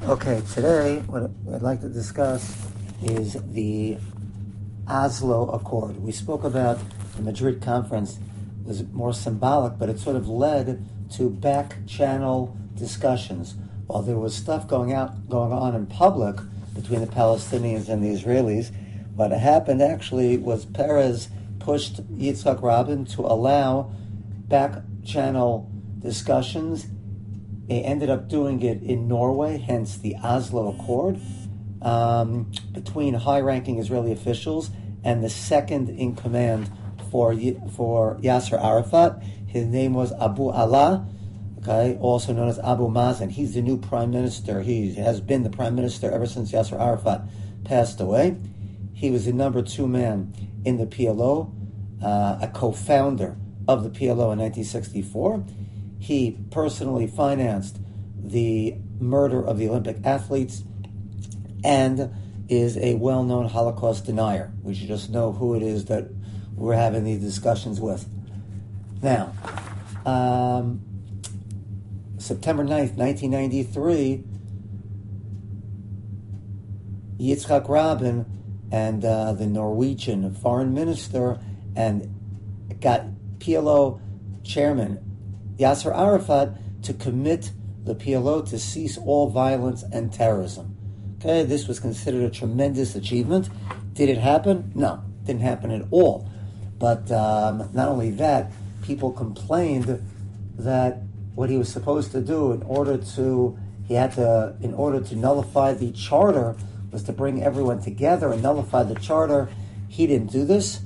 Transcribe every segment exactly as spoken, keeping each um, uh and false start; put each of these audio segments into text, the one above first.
Okay, today what I'd like to discuss is the Oslo Accord. We spoke about the Madrid conference. It was more symbolic, but it sort of led to back-channel discussions. While there was stuff going out, going on in public between the Palestinians and the Israelis, what happened actually was Peres pushed Yitzhak Rabin to allow back-channel discussions. They ended up doing it in Norway, hence the Oslo Accord, um, between high-ranking Israeli officials and the second in command for for Yasser Arafat. His name was Abu Allah, okay, also known as Abu Mazen. He's the new prime minister. He has been the prime minister ever since Yasser Arafat passed away. He was the number two man in the P L O, uh, a co-founder of the P L O in nineteen sixty-four. He personally financed the murder of the Olympic athletes and is a well-known Holocaust denier. We should just know who it is that we're having these discussions with. Now, um, September ninth, nineteen ninety-three, Yitzhak Rabin and uh, the Norwegian foreign minister and got P L O chairman Yasser Arafat to commit the P L O to cease all violence and terrorism. Okay, this was considered a tremendous achievement. Did it happen? No, didn't happen at all. But um, not only that, people complained that what he was supposed to do in order to, he had to, in order to nullify the charter, was to bring everyone together and nullify the charter. He didn't do this.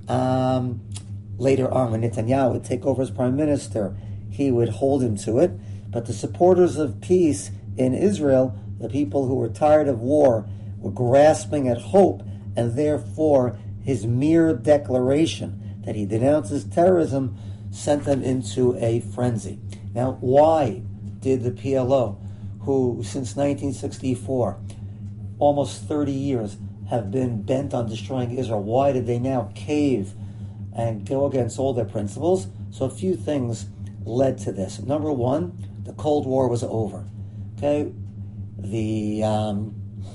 Um, later on, when Netanyahu would take over as prime minister, he would hold him to it. But the supporters of peace in Israel, the people who were tired of war, were grasping at hope, and therefore his mere declaration that he denounces terrorism sent them into a frenzy. Now, why did the P L O, who since nineteen sixty-four, almost thirty years, have been bent on destroying Israel, why did they now cave and go against all their principles? So a few things led to this. Number one, the Cold War was over. Okay, the um,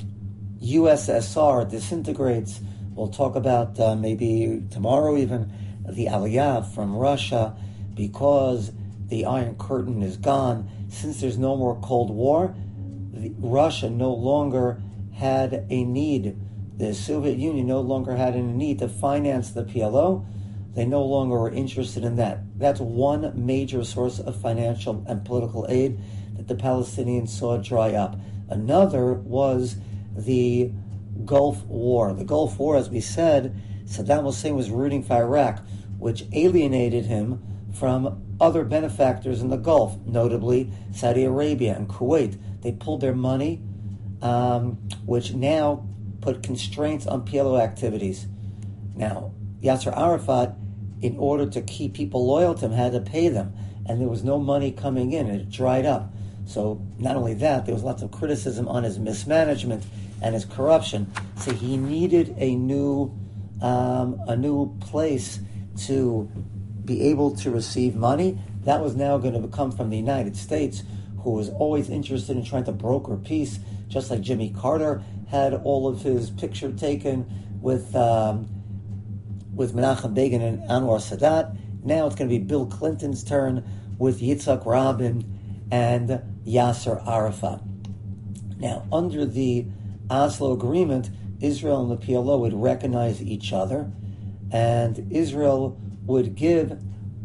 U S S R disintegrates. We'll talk about uh, maybe tomorrow even the Aliyah from Russia, because the Iron Curtain is gone. Since there's no more Cold War, the, Russia no longer had a need. The Soviet Union no longer had any need to finance the P L O. They no longer were interested in that. That's one major source of financial and political aid that the Palestinians saw dry up. Another was the Gulf War. The Gulf War, as we said, Saddam Hussein was rooting for Iraq, which alienated him from other benefactors in the Gulf, notably Saudi Arabia and Kuwait. They pulled their money, um, which now put constraints on P L O activities. Now, Yasser Arafat, in order to keep people loyal to him, had to pay them, and there was no money coming in. It dried up. So not only that, there was lots of criticism on his mismanagement and his corruption. So he needed a new, um, a new place to be able to receive money. That was now going to come from the United States, who was always interested in trying to broker peace, just like Jimmy Carter had all of his picture taken with um, with Menachem Begin and Anwar Sadat. Now it's going to be Bill Clinton's turn with Yitzhak Rabin and Yasser Arafat. Now, under the Oslo Agreement, Israel and the P L O would recognize each other, and Israel would give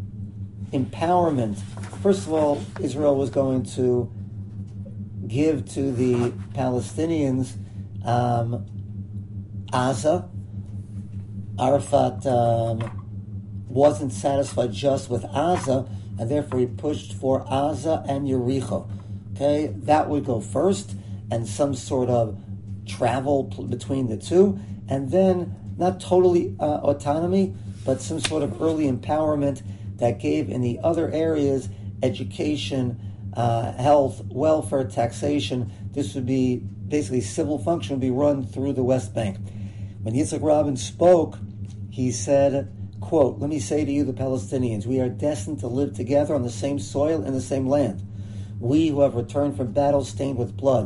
empowerment. First of all, Israel was going to give to the Palestinians um, Gaza. Arafat um, wasn't satisfied just with Gaza, and therefore he pushed for Gaza and Yericho. Okay, that would go first, and some sort of travel p- between the two, and then not totally uh, autonomy, but some sort of early empowerment that gave in the other areas education, uh, health, welfare, taxation. This would be basically civil function would be run through the West Bank. When Yitzhak Rabin spoke, he said, quote, "Let me say to you, the Palestinians, we are destined to live together on the same soil and the same land. We who have returned from battle stained with blood,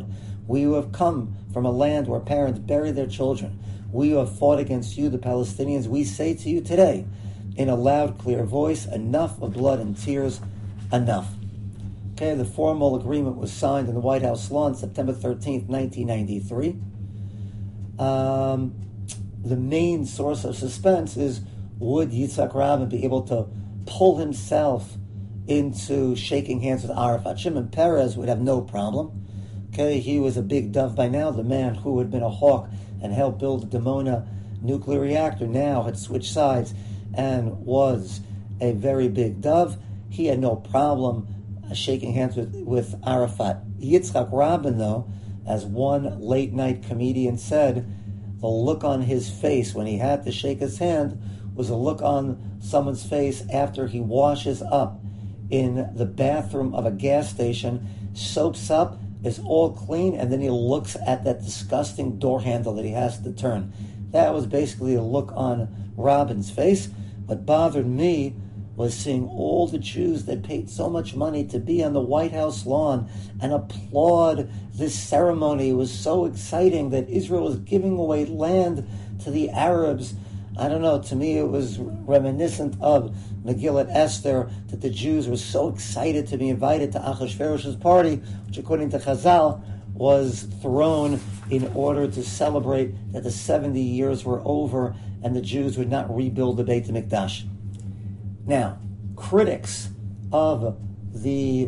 We who have come from a land where parents bury their children, we who have fought against you, the Palestinians, we say to you today, in a loud, clear voice, enough of blood and tears, enough. Okay, the formal agreement was signed in the White House lawn September thirteenth, nineteen ninety-three. Um, the main source of suspense is, would Yitzhak Rabin be able to pull himself into shaking hands with Arafat? Shimon Peres would have no problem. Okay, he was a big dove by now. The man who had been a hawk and helped build the Dimona nuclear reactor now had switched sides and was a very big dove. He had no problem shaking hands with, with Arafat. Yitzhak Rabin, though, as one late-night comedian said, the look on his face when he had to shake his hand was a look on someone's face after he washes up in the bathroom of a gas station, soaps up, is all clean, and then he looks at that disgusting door handle that he has to turn. That was basically a look on Rabin's face. What bothered me was seeing all the Jews that paid so much money to be on the White House lawn and applaud this ceremony. It was so exciting that Israel was giving away land to the Arabs. I don't know, to me it was reminiscent of Megillat Esther, that the Jews were so excited to be invited to Achashverosh's party, which according to Chazal was thrown in order to celebrate that the seventy years were over and the Jews would not rebuild the Beit HaMikdash. Now, critics of the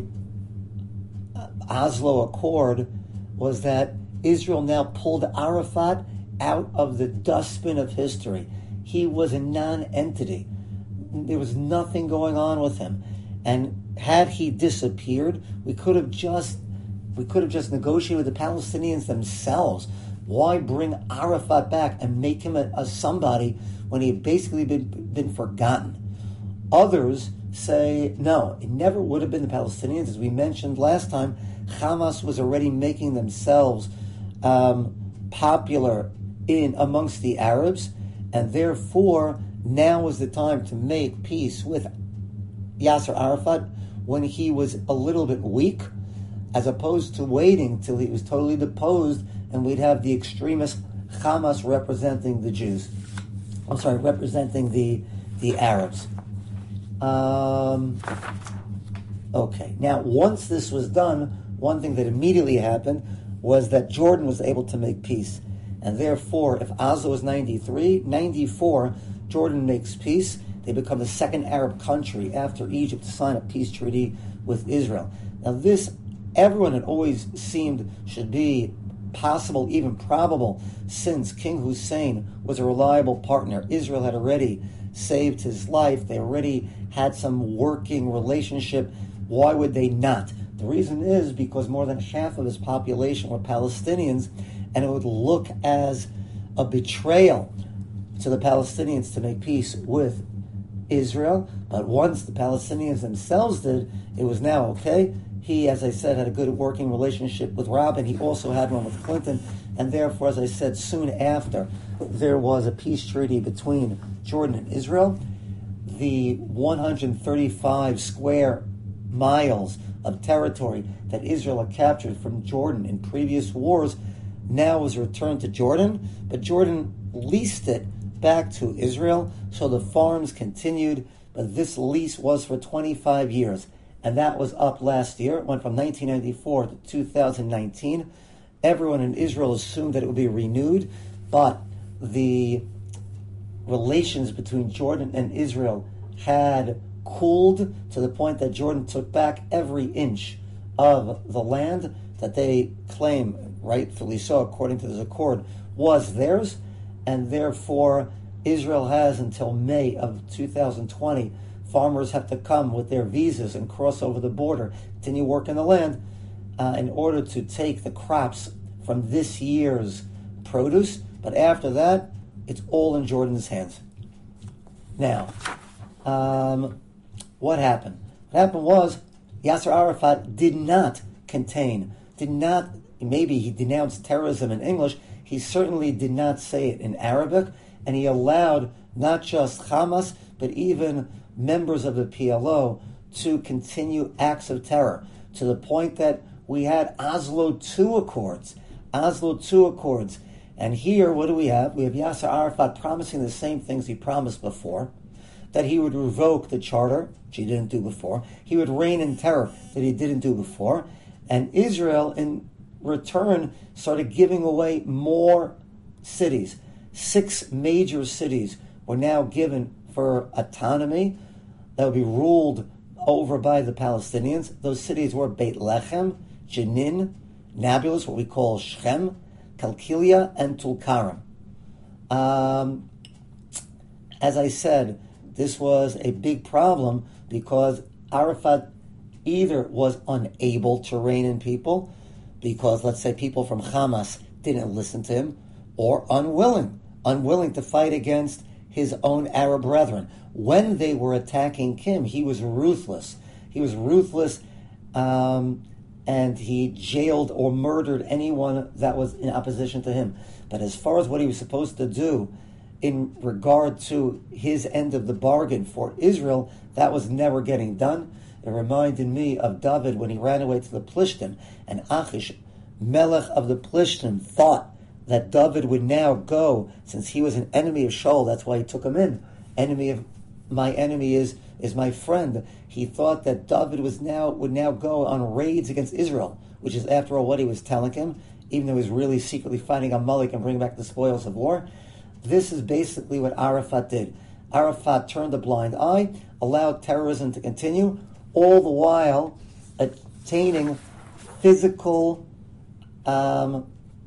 Oslo Accord was that Israel now pulled Arafat out of the dustbin of history. He was a non-entity. There was nothing going on with him. And had he disappeared, we could have just we could have just negotiated with the Palestinians themselves. Why bring Arafat back and make him a, a somebody when he had basically been, been forgotten? Others say, no, it never would have been the Palestinians. As we mentioned last time, Hamas was already making themselves um, popular in amongst the Arabs, and therefore now was the time to make peace with Yasser Arafat when he was a little bit weak, as opposed to waiting till he was totally deposed and we'd have the extremist Hamas representing the Jews. I'm sorry, representing the the Arabs. Um, okay, now once this was done, one thing that immediately happened was that Jordan was able to make peace. And therefore, if Oslo was ninety-three, ninety-four, Jordan makes peace. They become the second Arab country after Egypt to sign a peace treaty with Israel. Now this, everyone had always seemed should be possible, even probable, since King Hussein was a reliable partner. Israel had already saved his life. They already had some working relationship. Why would they not? The reason is because more than half of his population were Palestinians, and it would look as a betrayal to the Palestinians to make peace with Israel. But once the Palestinians themselves did, it was now okay. He, as I said, had a good working relationship with Rabin. He also had one with Clinton. And therefore, as I said, soon after, there was a peace treaty between Jordan and Israel. The one hundred thirty-five square miles of territory that Israel had captured from Jordan in previous wars now was returned to Jordan, but Jordan leased it back to Israel, so the farms continued, but this lease was for twenty-five years, and that was up last year. It went from nineteen ninety-four to two thousand nineteen. Everyone in Israel assumed that it would be renewed, but the relations between Jordan and Israel had cooled to the point that Jordan took back every inch of the land that they claim, rightfully so, according to this accord, was theirs, and therefore Israel has until May of two thousand twenty. Farmers have to come with their visas and cross over the border, continue working the land, uh, in order to take the crops from this year's produce. But after that, it's all in Jordan's hands. Now, um, what happened? What happened was Yasser Arafat did not contain, did not, maybe he denounced terrorism in English, he certainly did not say it in Arabic, and he allowed not just Hamas, but even members of the P L O to continue acts of terror, to the point that we had Oslo two Accords. Oslo two Accords. And here, what do we have? We have Yasser Arafat promising the same things he promised before, that he would revoke the charter, which he didn't do before. He would reign in terror, that he didn't do before. And Israel, in return, started giving away more cities. Six major cities were now given for autonomy that would be ruled over by the Palestinians. Those cities were Beit Lechem, Jenin, Nablus, what we call Shechem, Kalkilia, and Tulkarem. Um, as I said, this was a big problem because Arafat either was unable to rein in people, because, let's say, people from Hamas didn't listen to him, or unwilling, unwilling to fight against his own Arab brethren. When they were attacking Kim, he was ruthless. He was ruthless, um, and he jailed or murdered anyone that was in opposition to him. But as far as what he was supposed to do in regard to his end of the bargain for Israel, that was never getting done. It reminded me of David when he ran away to the Plishtim, and Achish, Melech of the Plishtim, thought that David would now go, since he was an enemy of Shaul, that's why he took him in. Enemy of my enemy is is my friend. He thought that David was now would now go on raids against Israel, which is, after all, what he was telling him, even though he was really secretly fighting Amalek and bringing back the spoils of war. This is basically what Arafat did. Arafat turned a blind eye, allowed terrorism to continue, all the while attaining physical um,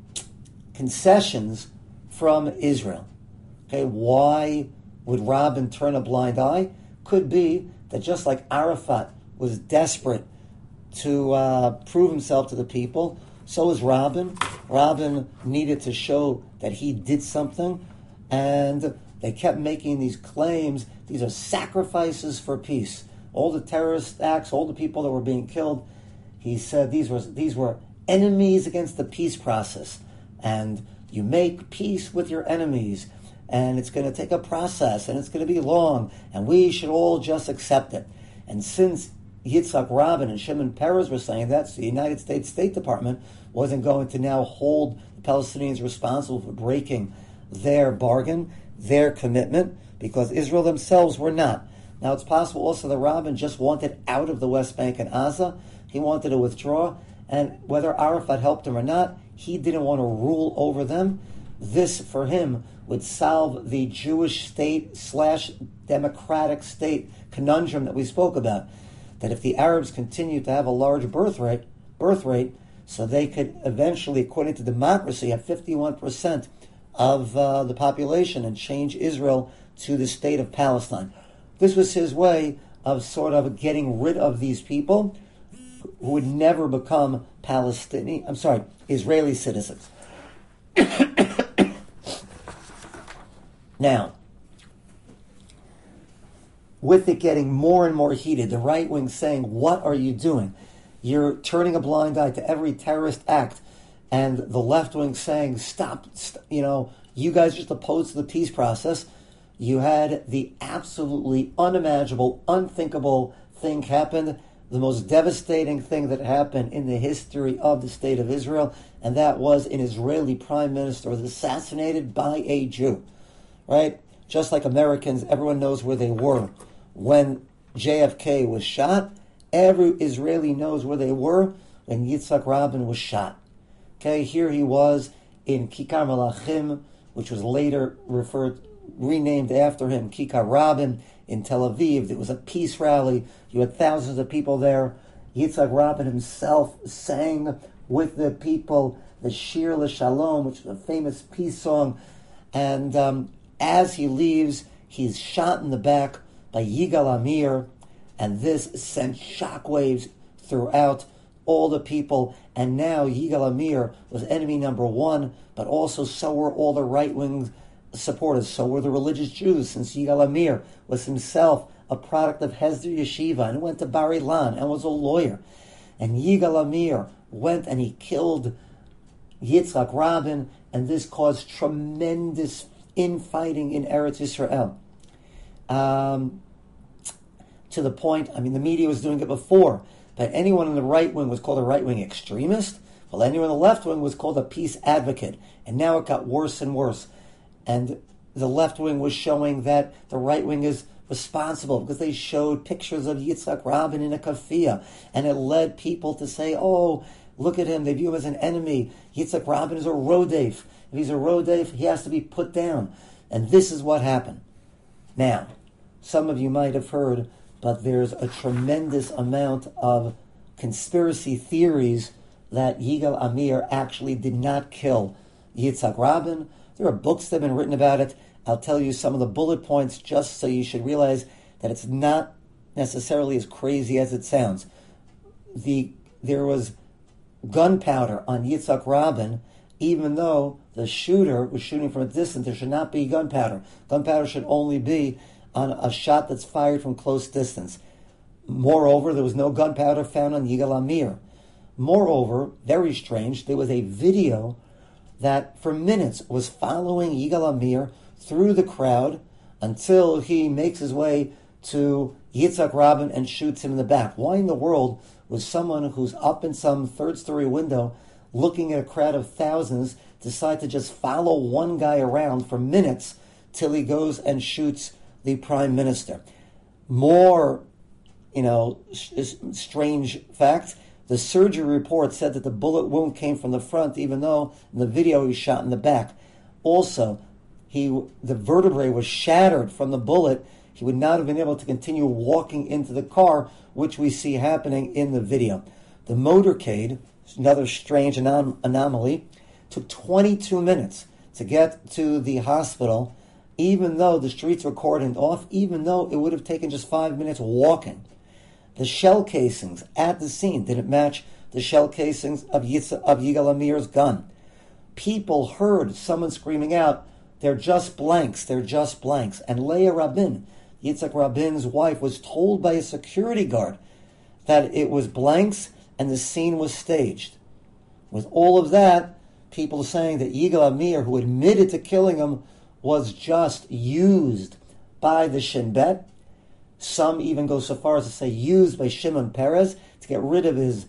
concessions from Israel. Okay, why would Rabin turn a blind eye? Could be that just like Arafat was desperate to uh, prove himself to the people, so was Rabin. Rabin needed to show that he did something, and they kept making these claims. These are sacrifices for peace. All the terrorist acts, all the people that were being killed, he said these were these were enemies against the peace process. And you make peace with your enemies, and it's going to take a process, and it's going to be long, and we should all just accept it. And since Yitzhak Rabin and Shimon Peres were saying that, so the United States State Department wasn't going to now hold the Palestinians responsible for breaking their bargain, their commitment, because Israel themselves were not. Now, it's possible also that Rabin just wanted out of the West Bank and Gaza. He wanted to withdraw, and whether Arafat helped him or not, he didn't want to rule over them. This, for him, would solve the Jewish state slash democratic state conundrum that we spoke about. That if the Arabs continue to have a large birth rate, birth rate, so they could eventually, according to democracy, have fifty-one percent of uh, the population and change Israel to the state of Palestine. This was his way of sort of getting rid of these people who would never become Palestinian, I'm sorry, Israeli citizens. Now, with it getting more and more heated, the right wing saying, what are you doing? You're turning a blind eye to every terrorist act. And the left wing saying, stop, st- you know, you guys just opposed to the peace process. You had the absolutely unimaginable, unthinkable thing happen, the most devastating thing that happened in the history of the state of Israel, and that was an Israeli prime minister was assassinated by a Jew, right? Just like Americans, everyone knows where they were when J F K was shot. Every Israeli knows where they were when Yitzhak Rabin was shot. Okay, here he was in Kikar Malachim, which was later referred, renamed after him, Kikar Rabin, in Tel Aviv. It was a peace rally. You had thousands of people there. Yitzhak Rabin himself sang with the people the Shir LeShalom, which is a famous peace song. And um, as he leaves, he's shot in the back by Yigal Amir, and this sent shockwaves throughout all the people. And now Yigal Amir was enemy number one, but also so were all the right-wing supporters. So were the religious Jews, since Yigal Amir was himself a product of Hesder Yeshiva and went to Bar Ilan and was a lawyer. And Yigal Amir went and he killed Yitzhak Rabin, and this caused tremendous infighting in Eretz Yisrael. Um, to the point, I mean, the media was doing it before, but anyone in the right wing was called a right wing extremist. Anyone in the left wing was called a peace advocate, and now it got worse and worse. And the left wing was showing that the right wing is responsible because they showed pictures of Yitzhak Rabin in a kafia, and it led people to say, oh, look at him, they view him as an enemy. Yitzhak Rabin is a rodef. If he's a rodef, he has to be put down. And this is what happened. Now, some of you might have heard, but there's a tremendous amount of conspiracy theories that Yigal Amir actually did not kill Yitzhak Rabin. There are books that have been written about it. I'll tell you some of the bullet points just so you should realize that it's not necessarily as crazy as it sounds. The There was gunpowder on Yitzhak Rabin, even though the shooter was shooting from a distance. There should not be gunpowder. Gunpowder should only be on a shot that's fired from close distance. Moreover, there was no gunpowder found on Yigal Amir. Moreover, very strange, there was a video that for minutes was following Yigal Amir through the crowd until he makes his way to Yitzhak Rabin and shoots him in the back. Why in the world would someone who's up in some third-story window looking at a crowd of thousands decide to just follow one guy around for minutes till he goes and shoots the prime minister? More, you know, sh- strange facts. The surgery report said that the bullet wound came from the front, even though in the video he was shot in the back. Also, he the vertebrae was shattered from the bullet. He would not have been able to continue walking into the car, which we see happening in the video. The motorcade, another strange anom- anomaly, took twenty-two minutes to get to the hospital, even though the streets were cordoned off, even though it would have taken just five minutes walking. The shell casings at the scene didn't match the shell casings of, Yitz- of Yigal Amir's gun. People heard someone screaming out, they're just blanks, they're just blanks. And Leah Rabin, Yitzhak Rabin's wife, was told by a security guard that it was blanks and the scene was staged. With all of that, people saying that Yigal Amir, who admitted to killing him, was just used by the Shin Bet. Some even go so far as to say used by Shimon Peres to get rid of his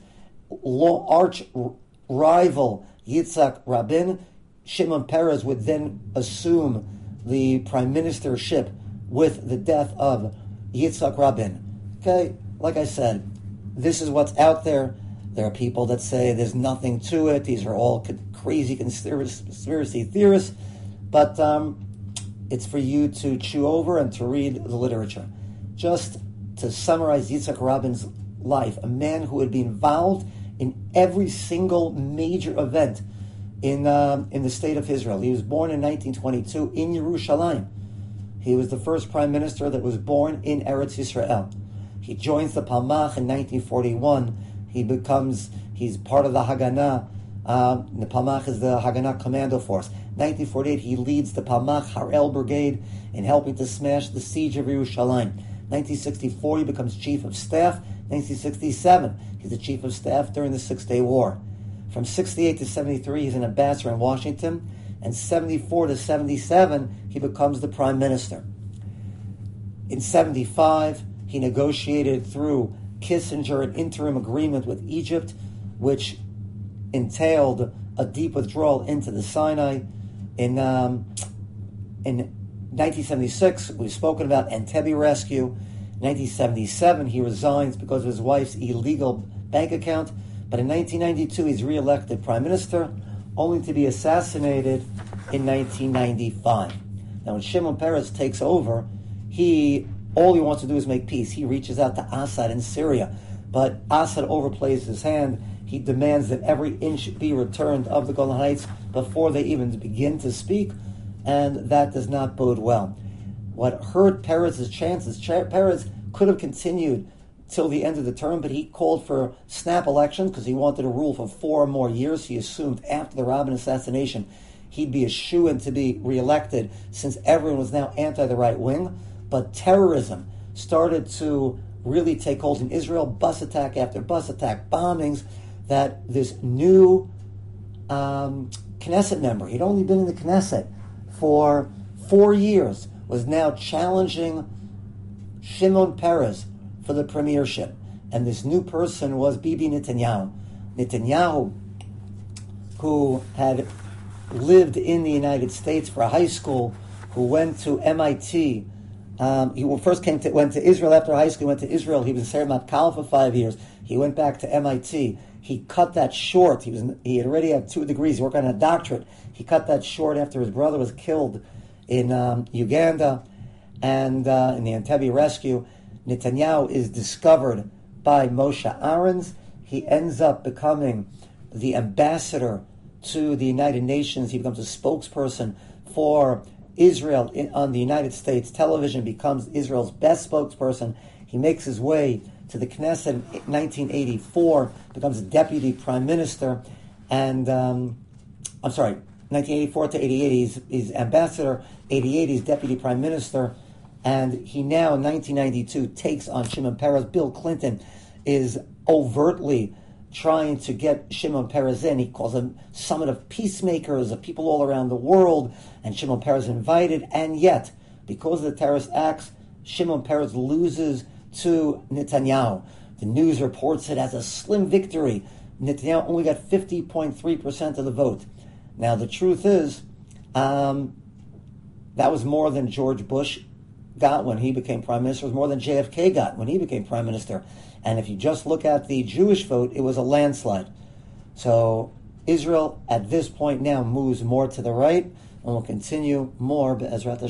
arch rival Yitzhak Rabin. Shimon Peres would then assume the prime ministership with the death of Yitzhak Rabin. Okay, like I said, this is what's out there. There are people that say there's nothing to it. These are all crazy conspiracy theorists. But um, it's for you to chew over and to read the literature. Just to summarize Yitzhak Rabin's life, a man who would be involved in every single major event in um, in the state of Israel. He was born in nineteen twenty-two in Yerushalayim. He was the first prime minister that was born in Eretz Yisrael. He joins the Palmach in nineteen forty-one. He becomes, he's part of the Haganah. Um, the Palmach is the Haganah Commando Force. nineteen forty-eight, he leads the Palmach Harel Brigade in helping to smash the siege of Yerushalayim. nineteen sixty-four, he becomes chief of staff. nineteen sixty-seven, he's the chief of staff during the Six-Day War. From sixty-eight to seventy-three, he's an ambassador in Washington. And seventy-four to seventy-seven, he becomes the prime minister. In seventy-five, he negotiated through Kissinger an interim agreement with Egypt, which entailed a deep withdrawal into the Sinai. In um, in nineteen seventy-six, we've spoken about Entebbe rescue. In nineteen seventy-seven, he resigns because of his wife's illegal bank account. But in nineteen ninety-two, he's re-elected prime minister, only to be assassinated in nineteen ninety-five. Now, when Shimon Peres takes over, he all he wants to do is make peace. He reaches out to Assad in Syria, but Assad overplays his hand. He demands that every inch be returned of the Golan Heights before they even begin to speak, and that does not bode well. What hurt Peres' chances, Peres could have continued till the end of the term, but he called for snap elections because he wanted to rule for four more years. He assumed after the Rabin assassination he'd be a shoo-in to be reelected since everyone was now anti the right wing. But terrorism started to really take hold in Israel, bus attack after bus attack, bombings, that this new um, Knesset member, he'd only been in the Knesset for four years, was now challenging Shimon Peres for the premiership. And this new person was Bibi Netanyahu. Netanyahu who had lived in the United States for high school, who went to M I T. Um, he first came to went to Israel after high school. He went to Israel. He was in Sarah Matkal for five years. He went back to M I T. He cut that short. He was he had already had two degrees. He worked on a doctorate. He cut that short after his brother was killed in um, Uganda and uh, in the Entebbe rescue. Netanyahu is discovered by Moshe Ahrens. He ends up becoming the ambassador to the United Nations. He becomes a spokesperson for Israel in, on the United States television, becomes Israel's best spokesperson. He makes his way to the Knesset in nineteen eighty-four, becomes a deputy prime minister, and um, I'm sorry, nineteen eighty-four to eighty-eight, he's, he's ambassador. eighty-eight, he's deputy prime minister, and he now in nineteen ninety-two takes on Shimon Peres. Bill Clinton is overtly trying to get Shimon Peres in. He calls a summit of peacemakers, of people all around the world, and Shimon Peres invited. And yet, because of the terrorist acts, Shimon Peres loses to Netanyahu. The news reports it as a slim victory. Netanyahu only got fifty point three percent of the vote. Now, the truth is, um, that was more than George Bush got when he became prime minister. It was more than J F K got when he became prime minister. And if you just look at the Jewish vote, it was a landslide. So Israel, at this point now, moves more to the right, and will continue more, but Ezrat